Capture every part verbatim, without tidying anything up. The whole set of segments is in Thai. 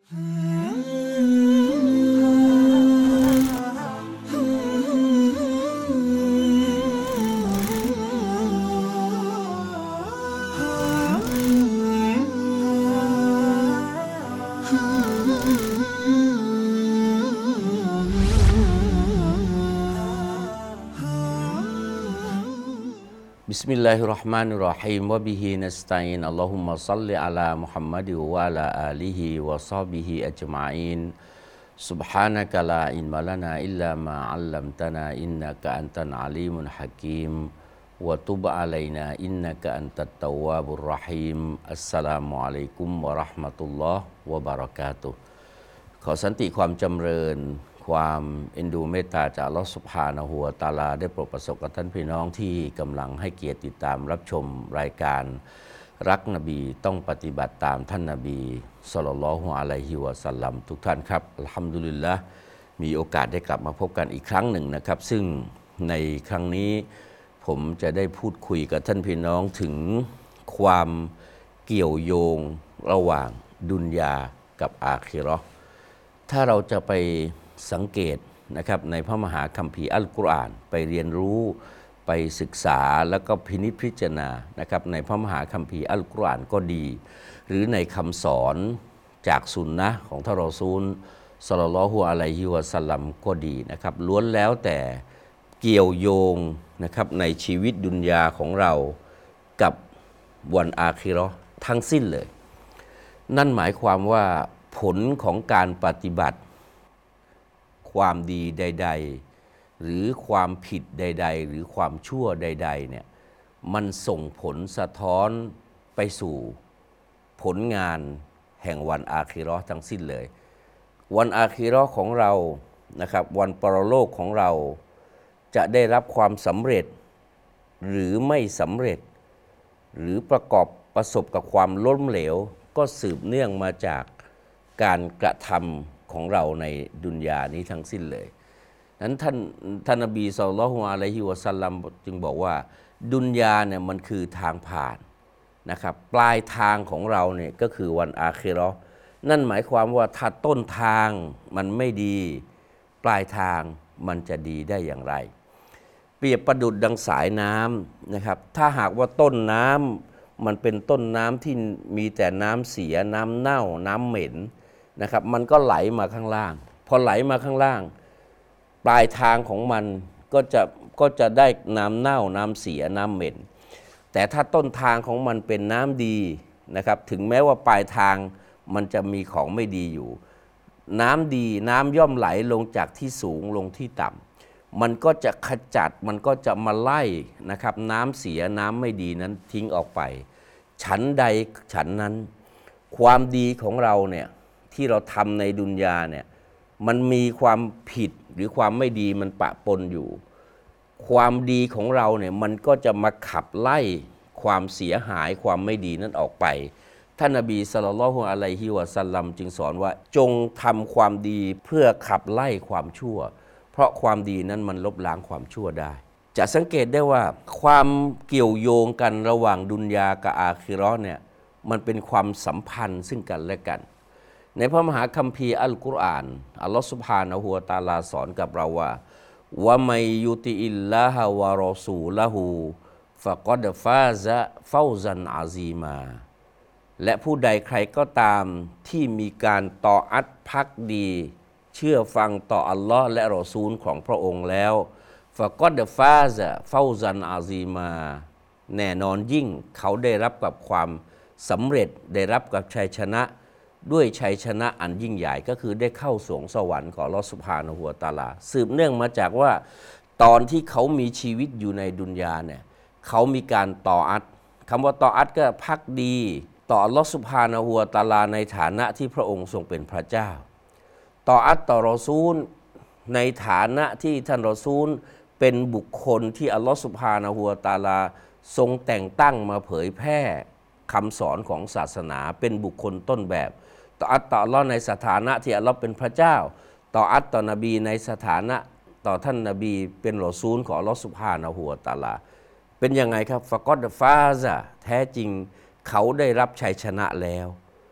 Bismillahirrahmanirrahim wa bihi nasta'in Allahumma salli ala Muhammad wa ala alihi wa sahbihi ajma'in Subhanaka la ilma lana illa ma 'allamtana innaka antal alimul hakim wa tub 'alaina innaka antat tawwabur rahim Assalamualaikum warahmatullahi wabarakatuh ขอสันติความจำเริญความเอ็นดูเมตตาจากอัลเลาะห์ซุบฮานะฮูวะตะอาลาได้โปรดประสบกับท่านพี่น้องที่กำลังให้เกียรติติดตามรับชมรายการรักนบีต้องปฏิบัติตามท่านนบีศ็อลลัลลอฮุอะลัยฮิวะซัลลัมทุกท่านครับอัลฮัมดุลิลละห์มีโอกาสได้กลับมาพบกันอีกครั้งหนึ่งนะครับซึ่งในครั้งนี้ผมจะได้พูดคุยกับท่านพี่น้องถึงความเกี่ยวโยงระหว่างดุนยากับอาคิเราะห์ถ้าเราจะไปสังเกตนะครับในพระมหาคัมภีร์อัลกุรอานไปเรียนรู้ไปศึกษาแล้วก็พินิจพิจารณานะครับในพระมหาคัมภีร์อัลกุรอานก็ดีหรือในคำสอนจากสุนนะของท่านรอซูลศ็อลลัลลอฮุอะลัยฮิวะซัลลัมก็ดีนะครับล้วนแล้วแต่เกี่ยวโยงนะครับในชีวิตดุนยาของเรากับวันอาคิเราะห์ทั้งสิ้นเลยนั่นหมายความว่าผลของการปฏิบัติความดีใดๆหรือความผิดใดๆหรือความชั่วใดๆเนี่ยมันส่งผลสะท้อนไปสู่ผลงานแห่งวันอาคิเราะห์ทั้งสิ้นเลยวันอาคิเราะห์ของเรานะครับวันปรโลกของเราจะได้รับความสำเร็จหรือไม่สำเร็จหรือประกอบประสบกับความล้มเหลวก็สืบเนื่องมาจากการกระทำของเราในดุนยานี้ทั้งสิ้นเลยนั้นท่านท่านนบีศ็อลลัลลอฮุอะลัยฮิวะซัลลัมจึงบอกว่าดุนยาเนี่ยมันคือทางผ่านนะครับปลายทางของเราเนี่ยก็คือวันอาคิเราะห์นั่นหมายความว่าถ้าต้นทางมันไม่ดีปลายทางมันจะดีได้อย่างไรเปรียบประดุจดังสายน้ำนะครับถ้าหากว่าต้นน้ำมันเป็นต้นน้ำที่มีแต่น้ำเสียน้ำเน่าน้ำเหม็นนะครับมันก็ไหลมาข้างล่างพอไหลมาข้างล่างปลายทางของมันก็จะก็จะได้น้ำเน่าน้ำเสียน้ำเหม็นแต่ถ้าต้นทางของมันเป็นน้ำดีนะครับถึงแม้ว่าปลายทางมันจะมีของไม่ดีอยู่น้ำดีน้ำย่อมไหลลงจากที่สูงลงที่ต่ำมันก็จะขจัดมันก็จะมาไล่นะครับน้ำเสียน้ำไม่ดีนั้นทิ้งออกไปฉันใดฉันนั้นความดีของเราเนี่ยที่เราทำในดุนยาเนี่ยมันมีความผิดหรือความไม่ดีมันปะปนอยู่ความดีของเราเนี่ยมันก็จะมาขับไล่ความเสียหายความไม่ดีนั้นออกไปท่านนบีศ็อลลัลลอฮุอะลัยฮิวะซัลลัมจึงสอนว่าจงทำความดีเพื่อขับไล่ความชั่วเพราะความดีนั้นมันลบล้างความชั่วได้จะสังเกตได้ว่าความเกี่ยวโยงกันระหว่างดุนยากับอาคิเราะห์เนี่ยมันเป็นความสัมพันธ์ซึ่งกันและกันในพระมหาคัมภีร์อัลกุรอานอัลลอฮฺซุบฮานะฮูวะตะอาลาสอนกับเราว่าวะมัยยุติอิลลาฮะวะรอซูละฮูฟะกอดฟาซะฟาวซันอาซีมาและผู้ใดใครก็ตามที่มีการต่ออัดภักดีเชื่อฟังต่ออัลลอฮ์และรอซูลของพระองค์แล้วฟะกอดฟาซะฟาวซันอาซีมาแน่นอนยิ่งเขาได้รับกับความสำเร็จได้รับกับชัยชนะด้วยชัยชนะอันยิ่งใหญ่ก็คือได้เข้าสวงสวรรค์ของอัลเลาะห์ซุบฮานะฮูวะตะอาลาสืบเนื่องมาจากว่าตอนที่เขามีชีวิตอยู่ในดุนยาเนี่ยเขามีการต่ออัดคำว่าต่ออัดก็ภักดีต่ออัลเลาะห์ซุบฮานะฮูวะตะอาลาในฐานะที่พระองค์ทรงเป็นพระเจ้าต่ออัดต่อรอซูลในฐานะที่ท่านรอซูลเป็นบุคคลที่อัลเลาะห์ซุบฮานะฮูวะตะอาลาทรงแต่งตั้งมาเผยแพร่คำสอนของศาสนาเป็นบุคคลต้นแบบต่ออัตต่ออัลลอฮ์ในสถานะที่อัลลอฮ์เป็นพระเจ้าต่ออัตต่อนบีในสถานะต่อท่านนบีเป็นรอซูลของอัลลอฮ์ซุบฮานะฮูวะตะอาลาเป็นยังไงครับฟะกอดฟาซะแท้จริงเขาได้รับชัยชนะแล้ว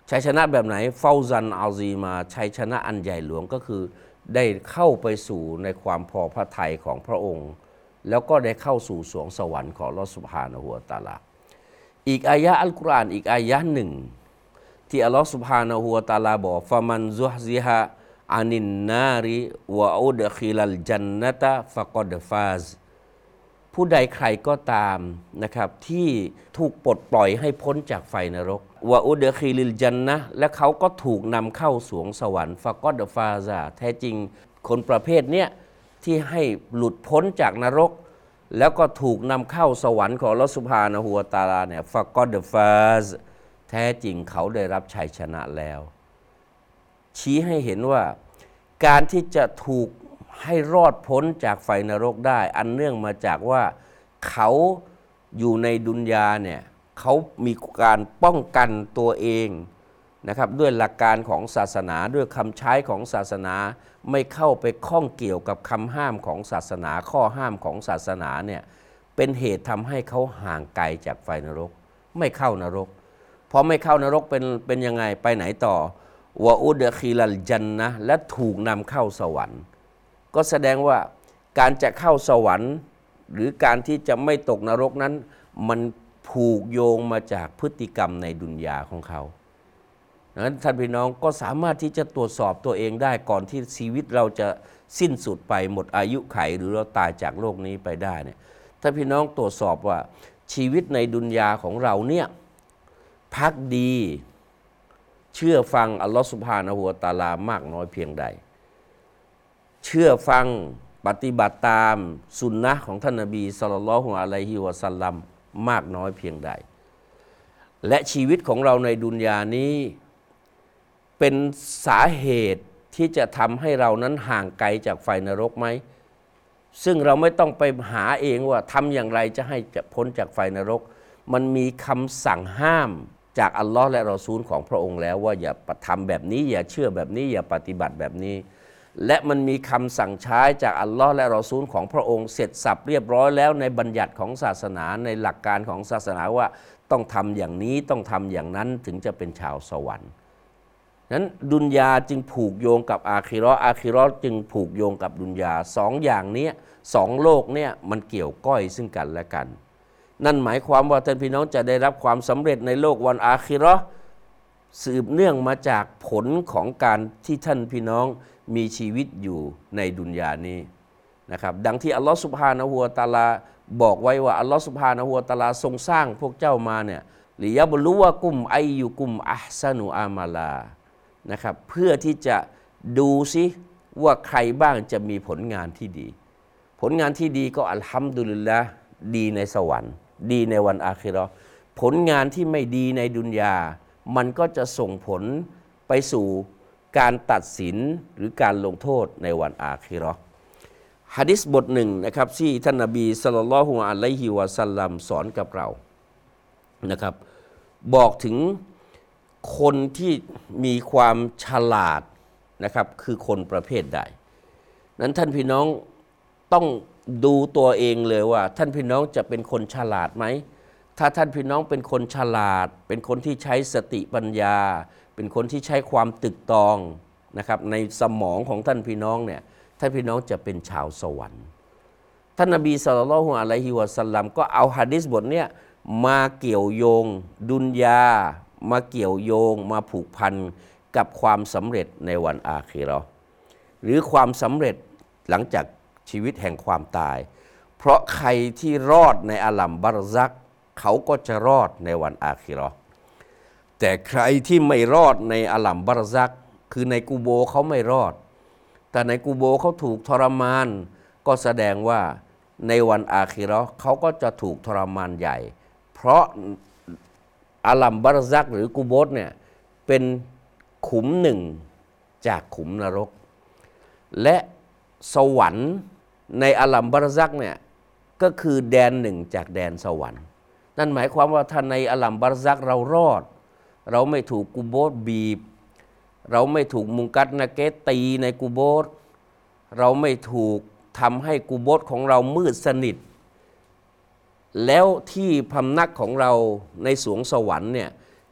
ชัยชนะแบบไหนเฟาซันอาซีมาชัยชนะอันใหญ่หลวงก็คือได้เข้าไปสู่ในความพอพระทัยของพระองค์ แล้วก็ได้เข้าสู่สวงสวรรค์ของอัลเลาะห์ซุบฮานะฮูวะตะอาลาอีกอายะอัลกุรอานอีกอายะหนึ่งที่อัลเลาะห์ซุบฮานะฮูวะตะอาลาบอกฟะมันซุฮซิฮะอานินนาริวะอุดคิลัลญันนะตะฟะกอดฟาซผู้ใดใครก็ตามนะครับที่ถูกปลดปล่อยให้พ้นจากไฟนรกวะอุดคิลิลญันนะและเขาก็ถูกนำเข้าสวงสวรรค์ฟะกอดฟาซาแท้จริงคนประเภทเนี้ยที่ให้หลุดพ้นจากนรกแล้วก็ถูกนำเข้าสวรรค์ของอัลเลาะห์ซุบฮานะฮูวะตะอาลาเนี่ยฟะกอดฟาซแท้จริงเขาได้รับชัยชนะแล้วชี้ให้เห็นว่าการที่จะถูกให้รอดพ้นจากไฟนรกได้อันเนื่องมาจากว่าเขาอยู่ในดุนยาเนี่ยเขามีการป้องกันตัวเองนะครับด้วยหลักการของศาสนาด้วยคำใช้ของศาสนาไม่เข้าไปข้องเกี่ยวกับคำห้ามของศาสนาข้อห้ามของศาสนาเนี่ยเป็นเหตุทำให้เขาห่างไกลจากไฟนรกไม่เข้านรกพอไม่เข้านรกเป็นเป็นยังไงไปไหนต่อวะอุดคิลัลญันนะและถูกนำเข้าสวรรค์ก็แสดงว่าการจะเข้าสวรรค์หรือการที่จะไม่ตกนรกนั้นมันผูกโยงมาจากพฤติกรรมในดุนยาของเขาดังนั้นท่านพี่น้องก็สามารถที่จะตรวจสอบตัวเองได้ก่อนที่ชีวิตเราจะสิ้นสุดไปหมดอายุไขหรือเราตายจากโลกนี้ไปได้เนี่ยท่านพี่น้องตรวจสอบว่าชีวิตในดุนยาของเราเนี่ยพักดีเชื่อฟังอัลลอฮฺซุบฮานะฮูวะตะอาลามากน้อยเพียงใดเชื่อฟังปฏิบัติตามสุนนะของท่านนบีศ็อลลัลลอฮุอะลัยฮิวะซัลลัมมากน้อยเพียงใดและชีวิตของเราในดุนยานี้เป็นสาเหตุที่จะทำให้เรานั้นห่างไกลจากไฟนรกไหมซึ่งเราไม่ต้องไปหาเองว่าทำอย่างไรจะให้จะพ้นจากไฟนรกมันมีคำสั่งห้ามจากอัลลอฮ์และรอซูลของพระองค์แล้วว่าอย่าทำแบบนี้อย่าเชื่อแบบนี้อย่าปฏิบัติแบบนี้และมันมีคำสั่งใช้จากอัลลอฮ์และรอซูลของพระองค์เสร็จสับเรียบร้อยแล้วในบัญญัติของศาสนาในหลักการของศาสนาว่าต้องทำอย่างนี้ต้องทำอย่างนั้นถึงจะเป็นชาวสวรรค์นั้นดุนยาจึงผูกโยงกับอาคิเราะห์อาคิเราะห์จึงผูกโยงกับดุนยาสองอย่างนี้สองโลกเนี่ยมันเกี่ยวก้อยซึ่งกันและกันนั่นหมายความว่าท่านพี่น้องจะได้รับความสำเร็จในโลกวันอาคิเราะห์สืบเนื่องมาจากผลของการที่ท่านพี่น้องมีชีวิตอยู่ในดุนยานี้นะครับดังที่อัลลอฮฺซุบฮานะฮูวะตะอาลาบอกไว้ว่าอัลลอฮฺซุบฮานะฮูวะตะอาลาทรงสร้างพวกเจ้ามาเนี่ยลิยะบลุวะกุมอัยยุกุมอัห์ซะนุอามาลานะครับเพื่อที่จะดูซิว่าใครบ้างจะมีผลงานที่ดีผลงานที่ดีก็อัลฮัมดุลิลละห์ดีในสวรรค์ดีในวันอาคิเราะห์ผลงานที่ไม่ดีในดุนยามันก็จะส่งผลไปสู่การตัดสินหรือการลงโทษในวันอาคิเราะห์หะดีษบทหนึ่งนะครับที่ท่านนบีศ็อลลัลลอฮุอะลัยฮิวะซัลลัมสอนกับเรานะครับบอกถึงคนที่มีความฉลาดนะครับคือคนประเภทใดนั้นท่านพี่น้องต้องดูตัวเองเลยว่าท่านพี่น้องจะเป็นคนฉลาดไหมถ้าท่านพี่น้องเป็นคนฉลาดเป็นคนที่ใช้สติปัญญาเป็นคนที่ใช้ความตึกตองนะครับในสมองของท่านพี่น้องเนี่ยท่านพี่น้องจะเป็นชาวสวรรค์ท่านนบีศ็อลลัลลอฮุอะลัยฮิวะซัลลัมก็เอาหะดีษบทเนี้ยมาเกี่ยวโยงดุนยามาเกี่ยวโยงมาผูกพันกับความสำเร็จในวันอาคิเราะห์หรือความสำเร็จหลังจากชีวิตแห่งความตายเพราะใครที่รอดในอาลัมบารซักเขาก็จะรอดในวันอาคิเราะห์แต่ใครที่ไม่รอดในอาลัมบารซักคือในกูโบเขาไม่รอดแต่ในกูโบเขาถูกทรมานก็แสดงว่าในวันอาคิเราะห์เขาก็จะถูกทรมานใหญ่เพราะอาลัมบารซักหรือกูโบสเนี่ยเป็นขุมหนึ่งจากขุมนรกและสวรรค์ในอาลัมบารซักเนี่ยก็คือแดนหนึ่งจากแดนสวรรค์นั่นหมายความว่าถ้าในอาลัมบารซักเรารอดเราไม่ถูกกูโบสบีบเราไม่ถูกมุงกัดนะเกตตีในกูโบสเราไม่ถูกทำให้กูโบสของเรามืดสนิทแล้วที่พำนักของเราในสวงสวรรค์เนี่ย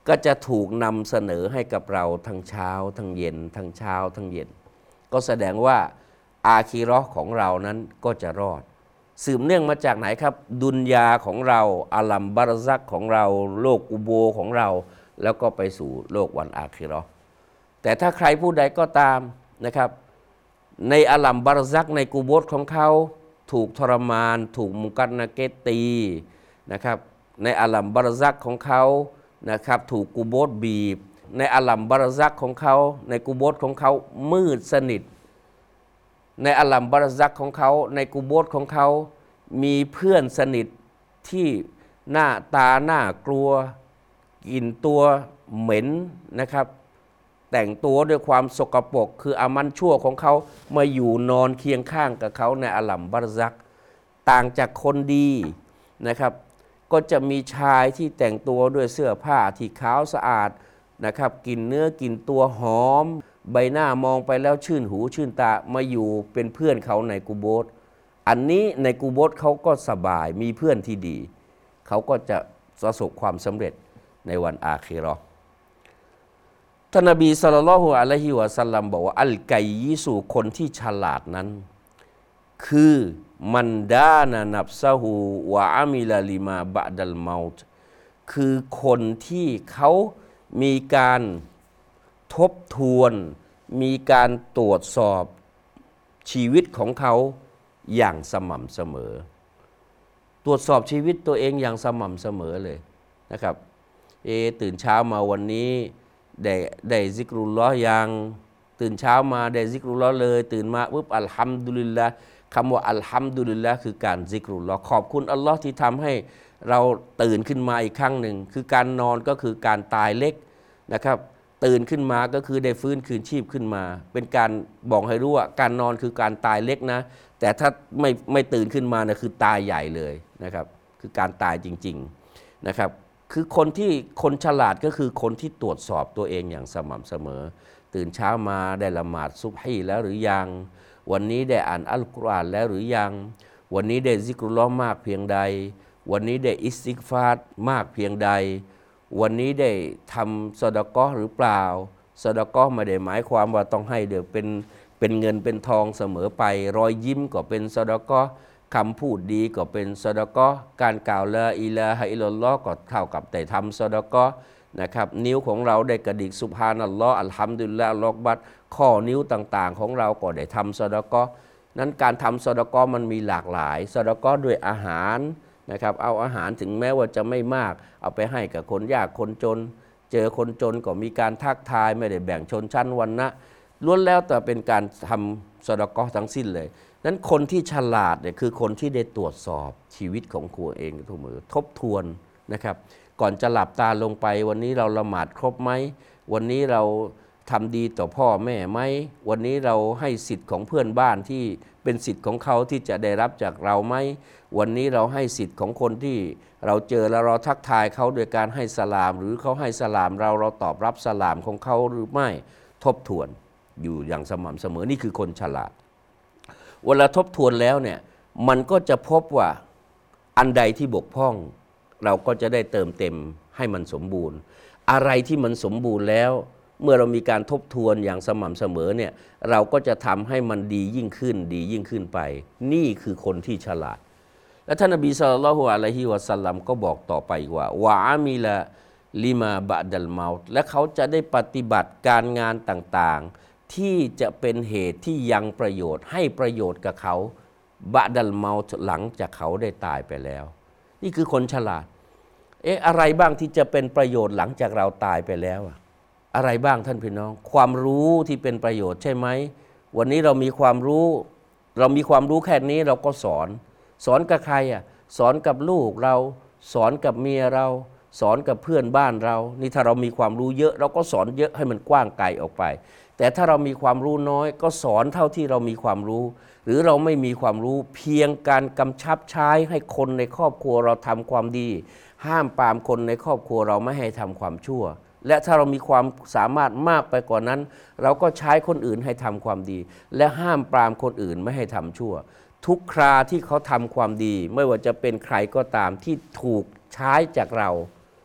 ก็จะถูกนำเสนอให้กับเราทั้งเช้าทั้งเย็นทั้งเช้าทั้งเย็นก็แสดงว่าอาคีเราะห์ของเรานั้นก็จะรอดสืบเนื่องมาจากไหนครับดุนยาของเราอาลัมบารซักของเราโลกอุโบของเราแล้วก็ไปสู่โลกวันอาคีเราะห์แต่ถ้าใครผู้ใดก็ตามนะครับในอาลัมบารซักในกุโบรของเขาถูกทรมานถูกมุกัดนาเกตตีนะครับในอาลัมบารซักของเขานะครับถูกกุโบรบีบในอาลัมบารซักของเขาในกุโบรของเขามืดสนิทในอาลัมบารซักของเขาในกุโบรของเขามีเพื่อนสนิทที่หน้าตาหน้ากลัวกลิ่นตัวเหม็นนะครับแต่งตัวด้วยความสกปรกคืออามันชั่วของเขามาอยู่นอนเคียงข้างกับเขาในอาลัมบารซักต่างจากคนดีนะครับก็จะมีชายที่แต่งตัวด้วยเสื้อผ้าที่ขาวสะอาดนะครับกินเนื้อกินตัวหอมใบหน้ามองไปแล้วชื่นหูชื่นตามาอยู่เป็นเพื่อนเขาในกุโบรอันนี้ในกุโบรเขาก็สบายมีเพื่อนที่ดีเขาก็จะประสบความสำเร็จในวันอาคีเราะห์ท่านนบีศ็อลลัลลอฮุอะลัยฮิวะซัลลัมบอกว่าอัลไกยิสุคนที่ฉลาดนั้นคือมันดานะนับซะฮูวะอามิลาลิมาบะดัลเมาต์คือคนที่เขามีการทบทวนมีการตรวจสอบชีวิตของเขาอย่างสม่ำเสมอตรวจสอบชีวิตตัวเองอย่างสม่ำเสมอเลยนะครับเอตื่นเช้ามาวันนี้ได้ได้ซิกรุลลอฮ์ยังตื่นเช้ามาได้ซิกรุลลอฮ์เลยตื่นมาปุ๊บอัลฮัมดุลิลละห์คำว่าอัลฮัมดุลิลละห์คือการซิกรุลลอฮ์ขอบคุณอัลลอฮ์ที่ทำให้เราตื่นขึ้นมาอีกครั้งหนึ่งคือการนอนก็คือการตายเล็กนะครับตื่นขึ้นมาก็คือได้ฟื้นคืนชีพขึ้นมาเป็นการบอกให้รู้ว่าการนอนคือการตายเล็กนะแต่ถ้าไม่ไม่ตื่นขึ้นมานะคือตายใหญ่เลยนะครับคือการตายจริงๆนะครับคือคนที่คนฉลาดก็คือคนที่ตรวจสอบตัวเองอย่างสม่ำเสมอตื่นเช้ามาได้ละหมาดซุบฮีแล้วหรือยังวันนี้ได้อ่านอัลกุรอานแล้วหรือยังวันนี้ได้ซิกรุลลอฮ์มากเพียงใดวันนี้ได้อิสติฆฟารมากเพียงใดวันนี้ได้ทำซอดาเกาะห์หรือเปล่าซอดาเกาะห์ไม่ได้หมายความว่าต้องให้เดี๋ยวเป็นเป็นเงินเป็นทองเสมอไปรอยยิ้มก็เป็นซอดาเกาะห์คำพูดดีก็เป็นซอดาเกาะห์การกล่าวลาอิลาฮะอิลลัลลอฮ์ก็เท่ากับแต่ทำซอดาเกาะห์นะครับนิ้วของเราได้กระดิกซุบฮานัลลอฮ์อัลฮัมดุลิลละห์อัลลอฮุอักบัรข้อนิ้วต่างๆของเราก็ได้ทำซอดาเกาะห์นั้นการทำซอดาเกาะห์มันมีหลากหลายซอดาเกาะห์ด้วยอาหารนะครับเอาอาหารถึงแม้ว่าจะไม่มากเอาไปให้กับคนยากคนจนเจอคนจนก็มีการทักทายไม่ได้แบ่งชนชั้นวรรณะล้วนแล้วแต่เป็นการทำซอดาเกาะห์ทั้งสิ้นเลยนั้นคนที่ฉลาดเนี่ยคือคนที่ได้ตรวจสอบชีวิตของตัวเองทุกมือทบทวนนะครับก่อนจะหลับตาลงไปวันนี้เราละหมาดครบไหมวันนี้เราทำดีต่อพ่อแม่ไหมวันนี้เราให้สิทธิ์ของเพื่อนบ้านที่เป็นสิทธิ์ของเขาที่จะได้รับจากเราไหมวันนี้เราให้สิทธิ์ของคนที่เราเจอแล้วเราทักทายเขาโดยการให้สลามหรือเขาให้สลามเราเราตอบรับสลามของเขาหรือไม่ทบทวนอยู่อย่างสม่ำเสมอนี่คือคนฉลาดเวลาทบทวนแล้วเนี่ยมันก็จะพบว่าอันใดที่บกพร่องเราก็จะได้เติมเต็มให้มันสมบูรณ์อะไรที่มันสมบูรณ์แล้วเมื่อเรามีการทบทวนอย่างสม่ำเสมอเนี่ยเราก็จะทำให้มันดียิ่งขึ้นดียิ่งขึ้นไปนี่คือคนที่ฉลาดและท่านนบีศ็อลลัลลอฮุอะลัยฮิวะซัลลัมก็บอกต่อไปว่าวะอามิลาลิมาบะดัลเมาต์และเขาจะได้ปฏิบัติการงานต่างๆที่จะเป็นเหตุที่ยังประโยชน์ให้ประโยชน์กับเขาบะดัลเมาต์หลังจากเขาได้ตายไปแล้วนี่คือคนฉลาดเอ๊ะอะไรบ้างที่จะเป็นประโยชน์หลังจากเราตายไปแล้วอะอะไรบ้างท่านพี่น้องความรู้ที่เป็นประโยชน์ใช่ไหมวันนี้เรามีความรู้เรามีความรู้แค่นี้เราก็สอนสอนกับใครอ่ะสอนกับลูกเราสอนกับเมียเราสอนกับเพื่อนบ้านเรานี่ถ้าเรามีความรู้เยอะเราก็สอนเยอะให้มันกว้างไกลออกไปแต่ถ้าเรามีความรู้น้อยก็สอนเท่าที่เรามีความรู้หรือเราไม่มีความรู้เพียงการกำชับใช้ให้คนในครอบครัวเราทำความดีห้ามปรามคนในครอบครัวเราไม่ให้ทำความชั่วและถ้าเรามีความสามารถมากไปกว่านั้นเราก็ใช้คนอื่นให้ทำความดีและห้ามปรามคนอื่นไม่ให้ทำชั่วทุกคราที่เขาทำความดีไม่ว่าจะเป็นใครก็ตามที่ถูกใช้จากเรา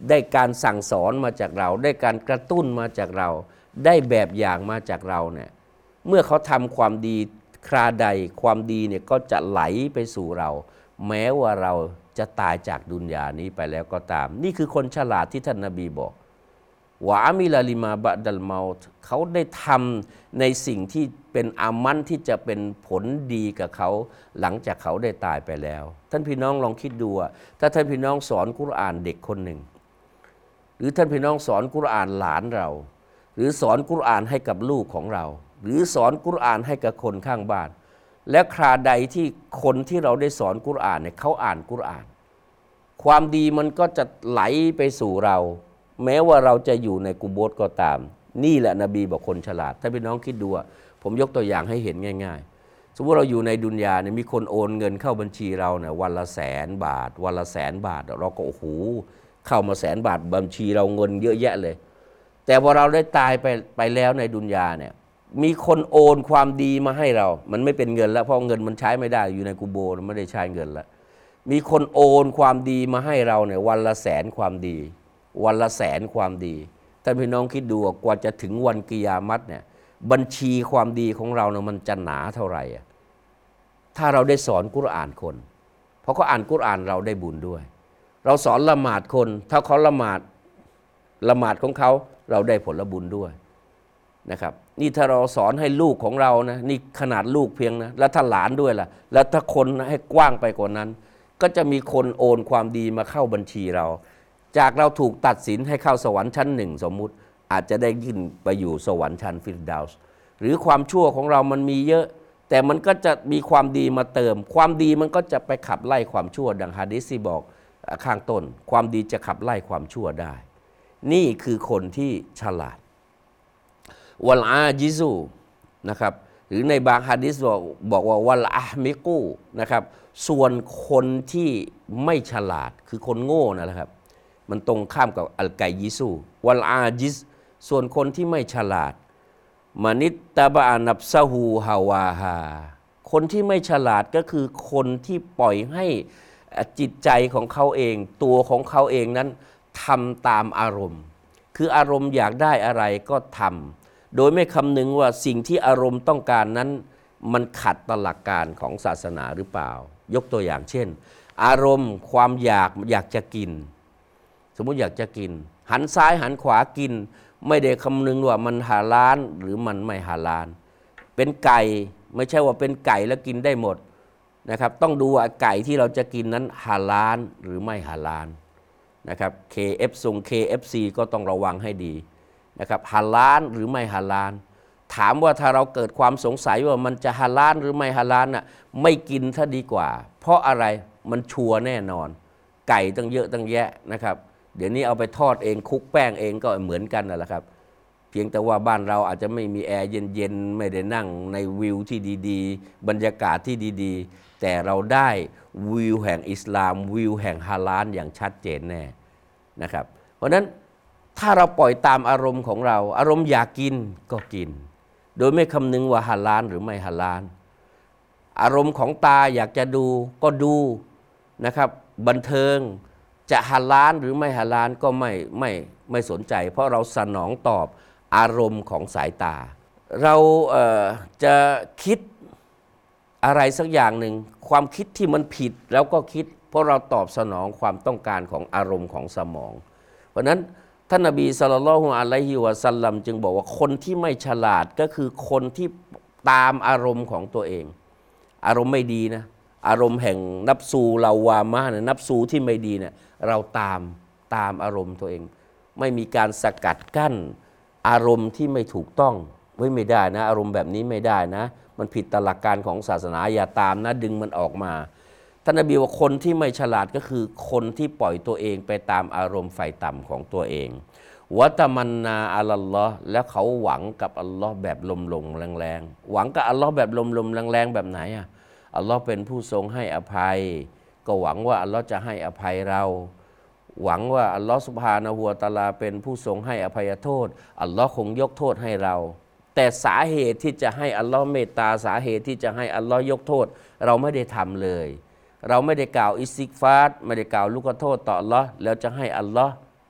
ได้การสั่งสอนมาจากเราได้การกระตุ้นมาจากเราได้แบบอย่างมาจากเราเนี่ยเมื่อเขาทำความดีคราใดความดีเนี่ยก็จะไหลไปสู่เราแม้ว่าเราจะตายจากดุนยานี้ไปแล้วก็ตามนี่คือคนฉลาดที่ท่านนบีบอกวะอามิลาลิมาบะดัลเมาต์เขาได้ทำในสิ่งที่เป็นอามันที่จะเป็นผลดีกับเขาหลังจากเขาได้ตายไปแล้วท่านพี่น้องลองคิดดูว่าถ้าท่านพี่น้องสอนกุรอานเด็กคนหนึ่งหรือท่านพี่น้องสอนกุรอานหลานเราหรือสอนกุรอานให้กับลูกของเราหรือสอนกุรอานให้กับคนข้างบ้านและคราใดที่คนที่เราได้สอนกุรอานเนี่ยเขาอ่านกุรอานความดีมันก็จะไหลไปสู่เราแม้ว่าเราจะอยู่ในกุโบร์ก็ตามนี่แหละนบีบอกคนฉลาดถ้าพี่น้องคิดดูผมยกตัวอย่างให้เห็นง่ายๆสมมติเราอยู่ในดุนยาเนี่ยมีคนโอนเงินเข้าบัญชีเราเนี่ยวันละแสนบาทวันละแสนบาทเราก็โอ้โหเข้ามาแสนบาทบัญชีเราเงินเยอะแยะเลยแต่พอเราได้ตายไปไปแล้วในดุนยาเนี่ยมีคนโอนความดีมาให้เรามันไม่เป็นเงินแล้วเพราะเงินมันใช้ไม่ได้อยู่ในกุโบร์ไม่ได้ใช้เงินแล้วมีคนโอนความดีมาให้เราเนี่ยวันละแสนความดีวันละแสนความดีท่านพี่น้องคิดดูกว่าจะถึงวันกิยามัตเนี่ยบัญชีความดีของเราเนี่ยมันจะหนาเท่าไหร่อ่ะถ้าเราได้สอนกุรอานคนเพราะเขาอ่านกุรอานเราได้บุญด้วยเราสอนละหมาดคนถ้าเขาละหมาดละหมาดของเขาเราได้ผลบุญด้วยนะครับนี่ถ้าเราสอนให้ลูกของเรานะนี่ขนาดลูกเพียงนะแล้วถ้าหลานด้วยล่ะแล้วถ้าคนให้กว้างไปกว่านั้นก็จะมีคนโอนความดีมาเข้าบัญชีเราจากเราถูกตัดสินให้เข้าสวรรค์ชั้นหนึ่งสมมุติอาจจะได้ขึ้นไปอยู่สวรรค์ชั้นฟิรดาวส์หรือความชั่วของเรามันมีเยอะแต่มันก็จะมีความดีมาเติมความดีมันก็จะไปขับไล่ความชั่วดังหะดีษที่บอกข้างต้นความดีจะขับไล่ความชั่วได้นี่คือคนที่ฉลาดวัลอาจิซูนะครับหรือในบางหะดีษบอกบอกว่าวัลอะห์มิกูนะครับส่วนคนที่ไม่ฉลาดคือคนโง่นั่นแหละครับมันตรงข้ามกับอัลไกยิซูวัลอาจิซส่วนคนที่ไม่ฉลาดมานิตตะบะอานับซะฮูฮาวาฮาคนที่ไม่ฉลาดก็คือคนที่ปล่อยให้จิตใจของเขาเองตัวของเขาเองนั้นทำตามอารมณ์คืออารมณ์อยากได้อะไรก็ทำโดยไม่คำนึงว่าสิ่งที่อารมณ์ต้องการนั้นมันขัดต่อหลักการของศาสนาหรือเปล่ายกตัวอย่างเช่นอารมณ์ความอยากอยากจะกินสมมุติอยากจะกินหันซ้ายหันขวากินไม่ได้คำนึงว่ามันฮาลาลหรือมันไม่ฮาลาลเป็นไก่ไม่ใช่ว่าเป็นไก่แล้วกินได้หมดนะครับต้องดูว่าไก่ที่เราจะกินนั้นฮาลาลหรือไม่ฮาลาลนะครับ เค เอฟ ทรง เค เอฟ ซี ก็ต้องระวังให้ดีนะครับฮาลาลหรือไม่ฮาลาลถามว่าถ้าเราเกิดความสงสัยว่ามันจะฮาลาลหรือไม่ฮาลาลน่ะไม่กินถ้าดีกว่าเพราะอะไรมันชัวร์แน่นอนไก่ตั้งเยอะตั้งแยะนะครับเดี๋ยวนี้เอาไปทอดเองคลุกแป้งเองก็เหมือนกันนั่นแหละครับเพียงแต่ว่าบ้านเราอาจจะไม่มีแอร์เย็นๆไม่ได้นั่งในวิวที่ดีๆบรรยากาศที่ดีๆแต่เราได้วิวแห่งอิสลามวิวแห่งฮาลาลอย่างชัดเจนแน่นะครับเพราะฉะนั้นถ้าเราปล่อยตามอารมณ์ของเราอารมณ์อยากกินก็กินโดยไม่คำนึงว่าฮาลาลหรือไม่ฮาลาลอารมณ์ของตาอยากจะดูก็ดูนะครับบันเทิงจะฮาลาลหรือไม่ฮาลาลก็ไม่ไม่ไม่สนใจเพราะเราสนองตอบอารมณ์ของสายตาเราเอ่อจะคิดอะไรสักอย่างหนึ่งความคิดที่มันผิดแล้วก็คิดเพราะเราตอบสนองความต้องการของอารมณ์ของสมองเพราะนั้นท่านนบีศ็อลลัลลอฮุอะลัยฮิวะซัลลัมจึงบอกว่าคนที่ไม่ฉลาดก็คือคนที่ตามอารมณ์ของตัวเองอารมณ์ไม่ดีนะอารมณ์แห่งนับซูลาวามาเนี่ยนับซูที่ไม่ดีเนี่ยเราตามตามอารมณ์ตัวเองไม่มีการสกัดกั้นอารมณ์ที่ไม่ถูกต้องไว้ไม่ได้นะอารมณ์แบบนี้ไม่ได้นะมันผิดตามหลักการของศาสนาอย่าตามนะดึงมันออกมาท่านนบีว่าคนที่ไม่ฉลาดก็คือคนที่ปล่อยตัวเองไปตามอารมณ์ไฟต่ำของตัวเองวะตะมันนาอัลลอฮ์แล้วเขาหวังกับอัลลอฮ์แบบลมๆแรงๆหวังกับอัลลอฮ์แบบลมๆแรงๆแบบไหนอ่ะอัลลอฮ์เป็นผู้ทรงให้อภัยก็หวังว่าอัลลอฮ์จะให้อภัยเราหวังว่าอัลลอฮ์ซุบฮานะฮูวะตะอาลาเป็นผู้ทรงให้อภัยโทษอัลลอฮ์คงยกโทษให้เราแต่สาเหตุที่จะให้อัลลอฮ์เมตตาสาเหตุที่จะให้อัลลอฮ์ยกโทษเราไม่ได้ทำเลยเราไม่ได้กล่าวอิสติฆฟารไม่ได้กล่าวลูกโทษต่ออัลลอฮ์แล้วจะให้อัลลอฮ์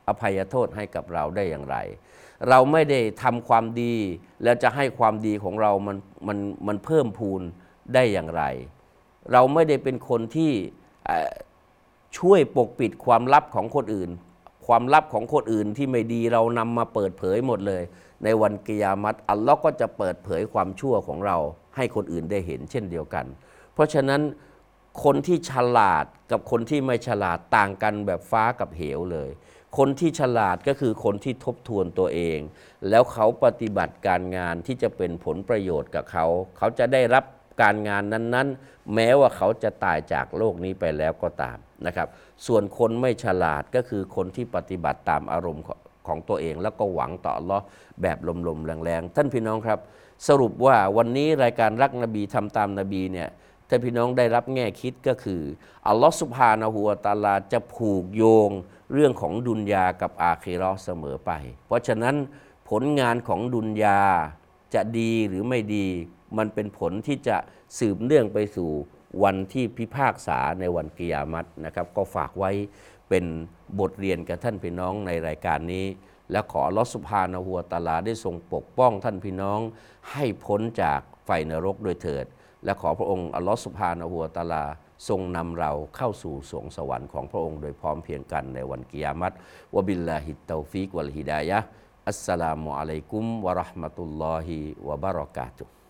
อภัยโทษให้กับเราได้อย่างไร เราไม่ได้ทำความดีแล้วจะให้ความดีของเรามันมันมันเพิ่มพูนได้อย่างไร เราไม่ได้เป็นคนที่ช่วยปกปิดความลับของคนอื่นความลับของคนอื่นที่ไม่ดีเรานำมาเปิดเผยหมดเลยในวันกิยามัตอัลลอฮ์ก็จะเปิดเผยความชั่วของเราให้คนอื่นได้เห็นเช่นเดียวกันเพราะฉะนั้นคนที่ฉลาดกับคนที่ไม่ฉลาดต่างกันแบบฟ้ากับเหวเลยคนที่ฉลาดก็คือคนที่ทบทวนตัวเองแล้วเขาปฏิบัติการงานที่จะเป็นผลประโยชน์กับเขาเขาจะได้รับการงานนั้นๆแม้ว่าเขาจะตายจากโลกนี้ไปแล้วก็ตามนะครับส่วนคนไม่ฉลาดก็คือคนที่ปฏิบัติตามอารมณ์ของตัวเองแล้วก็หวังต่ออัลเลาะห์แบบลมๆแรงๆท่านพี่น้องครับสรุปว่าวันนี้รายการรักนบีทำตามนบีเนี่ยท่านพี่น้องได้รับแง่คิดก็คืออัลลอฮฺซุบฮานะฮูวะตะอาลาจะผูกโยงเรื่องของดุนยากับอาคิเราะห์เสมอไปเพราะฉะนั้นผลงานของดุนยาจะดีหรือไม่ดีมันเป็นผลที่จะสืบเนื่องไปสู่วันที่พิพากษาในวันกิยามัตนะครับก็ฝากไว้เป็นบทเรียนกับท่านพี่น้องในรายการนี้และขออัลเลาะห์ซุบฮานะฮูวะตะอาลาได้ทรงปกป้องท่านพี่น้องให้พ้นจากไฟนรกโดยเถิดและขอพระองค์อัลเลาะห์ซุบฮานะฮูวะตะอาลาทรงนำเราเข้าสู่สวงสวรรค์ของพระองค์โดยพร้อมเพรียงกันในวันกิยามัตวะบิลลาฮิตเตาฟีกวัลฮิดายะฮ์อัสสลามุอะลัยกุมวะเราะห์มะตุลลอฮิวะบะเราะกาตุฮ์